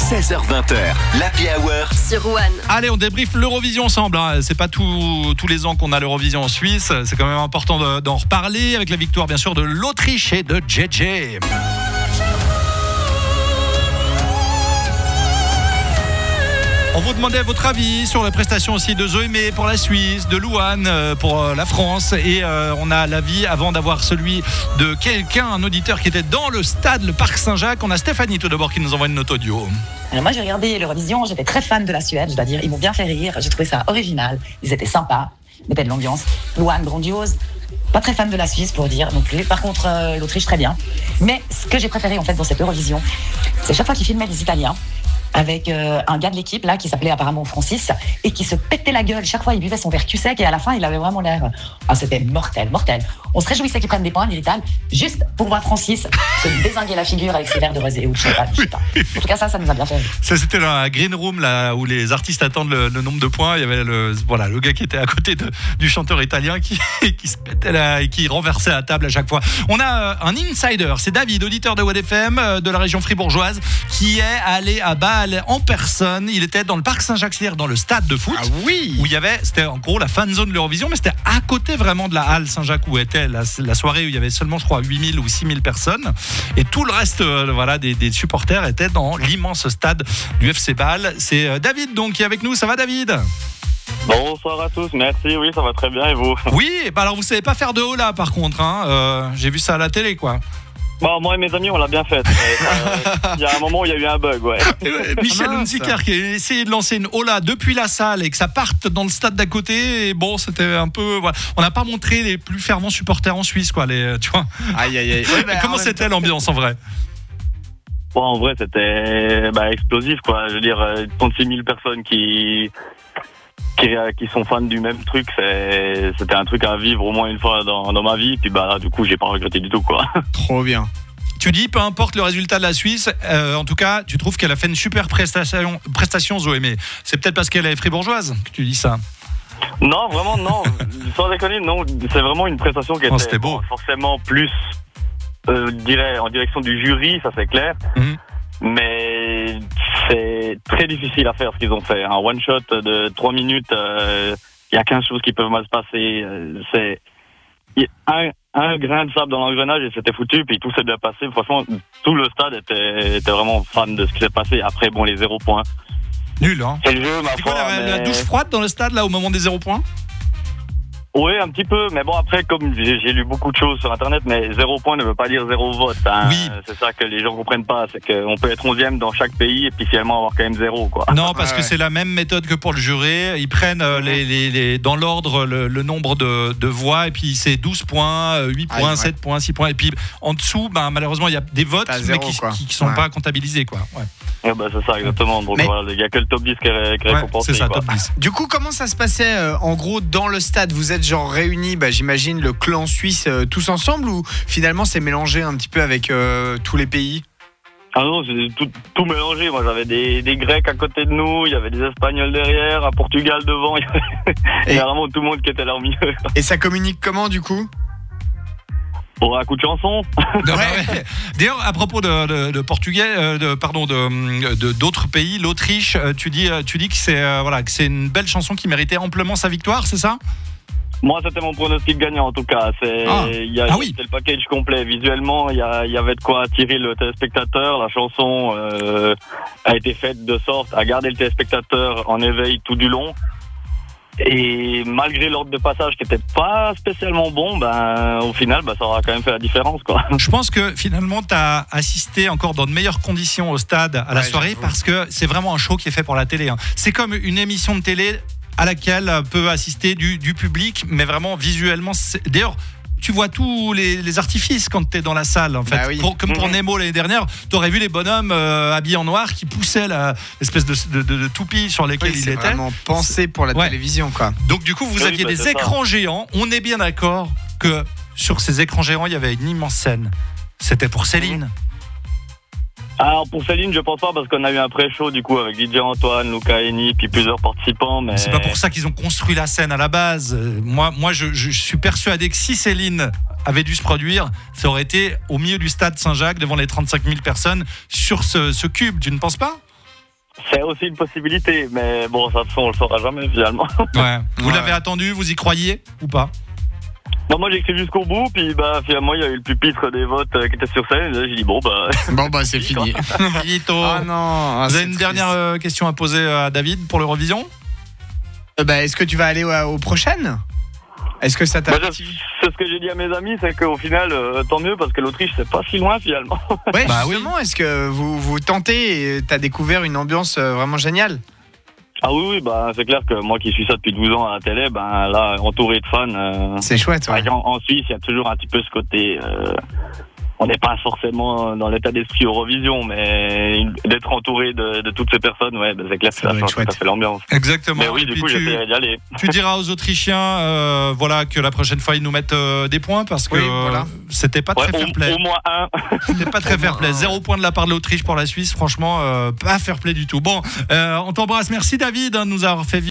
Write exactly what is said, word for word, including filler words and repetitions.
seize heures vingt, l'Happy Hour sur One. Allez, on débriefe l'Eurovision ensemble. Hein. C'est pas tout, tous les ans qu'on a l'Eurovision en Suisse. C'est quand même important de, d'en reparler avec la victoire, bien sûr, de l'Autriche et de J J. On vous demandait votre avis sur les prestations aussi de Zoémé pour la Suisse, de Louane pour la France, et euh, on a l'avis avant d'avoir celui de quelqu'un, un auditeur qui était dans le stade, le Parc Saint-Jacques. On a Stéphanie tout d'abord qui nous envoie une note audio. Alors moi j'ai regardé l'Eurovision, j'étais très fan de la Suède, je dois dire, ils m'ont bien fait rire, j'ai trouvé ça original, ils étaient sympas, ils mettaient de l'ambiance. Louane, grandiose. Pas très fan de la Suisse pour dire non plus. Par contre, euh, l'Autriche, très bien. Mais ce que j'ai préféré en fait dans cette Eurovision, c'est chaque fois qu'ils filmaient les Italiens, avec euh, un gars de l'équipe là qui s'appelait apparemment Francis et qui se pétait la gueule chaque fois il buvait son verre cul sec et à la fin il avait vraiment l'air ah c'était mortel mortel on se réjouissait qu'ils prennent des points militaires juste pour voir Francis se dézinguer la figure avec ses verres de rosé ou de champagne, je sais pas. En tout cas ça ça nous a bien fait. Ça c'était dans la green room là où les artistes attendent le, le nombre de points. Il y avait le voilà le gars qui était à côté de, du chanteur italien qui qui se pétait là et qui renversait la table à chaque fois. On a un insider, c'est David, auditeur de One F M de la région fribourgeoise, qui est allé à Bâle en personne. Il était dans le Parc Saint-Jacques, c'est-à-dire dans le stade de foot. Ah oui. Où il y avait, c'était en gros la fan zone de l'Eurovision, mais c'était à côté vraiment de la halle Saint-Jacques où était la, la soirée où il y avait seulement, je crois, huit mille ou six mille personnes. Et tout le reste, euh, voilà, des, des supporters étaient dans l'immense stade du F C Bâle. C'est euh, David donc qui est avec nous. Ça va, David ? Bonsoir à tous, merci, oui, ça va très bien et vous ? Oui, bah alors vous savez pas faire de haut là par contre, hein. euh, j'ai vu ça à la télé quoi. Bon, moi et mes amis, on l'a bien fait. Il y a un moment où il y a eu un bug, ouais. Michel Hunziker qui a essayé de lancer une hola depuis la salle et que ça parte dans le stade d'à côté. Et bon, c'était un peu. Voilà. On n'a pas montré les plus fervents supporters en Suisse, quoi. Les, tu vois. Aïe, aïe, aïe. Ouais, bah, comment c'était temps... l'ambiance en vrai ? Bon, en vrai, c'était bah, explosif, quoi. Je veux dire, trente-six mille personnes qui. Qui, qui sont fans du même truc, c'est, c'était un truc à vivre au moins une fois dans, dans ma vie, puis bah du coup j'ai pas regretté du tout quoi. Trop bien. Tu dis peu importe le résultat de la Suisse, euh, en tout cas tu trouves qu'elle a fait une super prestation, prestation Zoémé. C'est peut-être parce qu'elle est fribourgeoise que tu dis ça. Non vraiment non, sans déconner non, c'est vraiment une prestation qui oh, était beau. forcément plus, euh, je dirais en direction du jury, ça c'est clair. Mm-hmm. Mais c'est très difficile à faire ce qu'ils ont fait. Un one shot de trois minutes, il euh, y a quinze choses qui peuvent mal se passer. Euh, c'est un, un grain de sable dans l'engrenage et c'était foutu. Puis tout s'est bien passé. Franchement, tout le stade était, était vraiment fan de ce qui s'est passé. Après, bon, les zéro points. Nul, hein. C'est le jeu, ma foi. C'est quoi la, mais... la douche froide dans le stade là au moment des zéro points? Oui, un petit peu, mais bon après comme j'ai, j'ai lu beaucoup de choses sur internet, mais zéro point ne veut pas dire zéro vote. Hein. Oui. C'est ça que les gens comprennent pas, c'est qu'on peut être onzième dans chaque pays et puis finalement avoir quand même zéro quoi. Non, parce ouais, que ouais. c'est la même méthode que pour le jury. Ils prennent euh, les, les, les, dans l'ordre le, le nombre de, de voix et puis c'est douze points, huit points, ah, ouais. sept points, six points et puis en dessous, ben, malheureusement il y a des votes zéro, mais qui, qui, qui sont ouais. pas comptabilisés quoi. Ouais. Ouais, bah, c'est ça exactement. Donc mais... voilà, il y a que le top dix qui est, qui est ouais, récompensé. C'est ça, quoi. top dix. Du coup, comment ça se passait euh, en gros dans le stade ? Vous êtes genre réunis, bah, j'imagine le clan suisse euh, tous ensemble ou finalement c'est mélangé un petit peu avec euh, tous les pays ? Ah non, c'est tout, tout mélangé. Moi, j'avais des, des Grecs à côté de nous, il y avait des Espagnols derrière, un Portugal devant. Il y avait, il y avait vraiment tout le monde qui était là au milieu. Et ça communique comment du coup ? Pour un coup de chanson. Ouais, ouais. D'ailleurs, à propos de, de, de Portugais, euh, de, pardon, de, de d'autres pays, l'Autriche, tu dis, tu dis que c'est euh, voilà, que c'est une belle chanson qui méritait amplement sa victoire, c'est ça ? Moi, c'était mon pronostic gagnant en tout cas. C'est, ah. il y a, ah oui. c'était le package complet. Visuellement, il y, a, il y avait de quoi attirer le téléspectateur. La chanson euh, a été faite de sorte à garder le téléspectateur en éveil tout du long. Et malgré l'ordre de passage qui était pas spécialement bon, ben au final, ben, ça aura quand même fait la différence, quoi. Je pense que finalement, tu as assisté encore dans de meilleures conditions au stade à la ouais, soirée j'avoue. Parce que c'est vraiment un show qui est fait pour la télé. Hein. C'est comme une émission de télé à laquelle peut assister du, du public, mais vraiment visuellement. C'est... D'ailleurs, tu vois tous les, les artifices quand tu es dans la salle. En fait. Bah oui. pour, comme pour Nemo l'année dernière, tu aurais vu les bonhommes euh, habillés en noir qui poussaient la, l'espèce de, de, de, de toupie sur lesquels oui, il était. C'est vraiment pensé pour la ouais. télévision, quoi. Donc du coup, vous oui, aviez bah, des écrans ça. géants. On est bien d'accord que sur ces écrans géants, il y avait une immense scène. C'était pour Céline. Mmh. Alors pour Céline, je pense pas parce qu'on a eu un pré-show du coup avec D J Antoine, Luca Eni, puis plusieurs participants. Mais c'est pas pour ça qu'ils ont construit la scène à la base. Moi, moi, je, je suis persuadé que si Céline avait dû se produire, ça aurait été au milieu du stade Saint-Jacques devant les trente-cinq mille personnes sur ce, ce cube. Tu ne penses pas ? C'est aussi une possibilité, mais bon, ça on le saura jamais finalement. Ouais. Vous Ouais. l'avez attendu, vous y croyez ou pas? Non, moi j'ai écrit jusqu'au bout, puis bah finalement il y a eu le pupitre des votes euh, qui était sur scène, et là, j'ai dit bon bah. Bon, bah, c'est fini. Finito. Ah non. ah, Vous c'est avez une triste. dernière euh, question à poser à David pour l'Eurovision? Euh, bah, est-ce que tu vas aller ouais, aux prochaines? Est-ce que ça t'a. Bah, je- c'est ce que j'ai dit à mes amis, c'est qu'au final, euh, tant mieux parce que l'Autriche c'est pas si loin finalement. Ouais, Bah justement, est-ce que vous, vous tentez et t'as découvert une ambiance euh, vraiment géniale? Ah oui, oui, bah c'est clair que moi qui suis ça depuis douze ans à la télé, ben là, entouré de fans. Euh, C'est chouette, ouais. en, en Suisse, il y a toujours un petit peu ce côté. Euh, on n'est pas forcément dans l'état d'esprit Eurovision, mais d'être entouré de, de toutes ces personnes, ouais, bah, c'est clair que Ça ça doit être change tout chouette. à fait l'ambiance. Exactement. Mais oui, Et du puis coup, tu, j'essaierai d'y aller. tu diras aux Autrichiens euh, voilà, que la prochaine fois ils nous mettent euh, des points parce que Oui, voilà. euh, c'était pas Ouais, très fair au, play. au moins un. C'était pas très Au fair moins play. un. Zéro point de la part de l'Autriche pour la Suisse. Franchement, euh, pas fair play du tout. Bon, euh, on t'embrasse. Merci David hein, de nous avoir fait vivre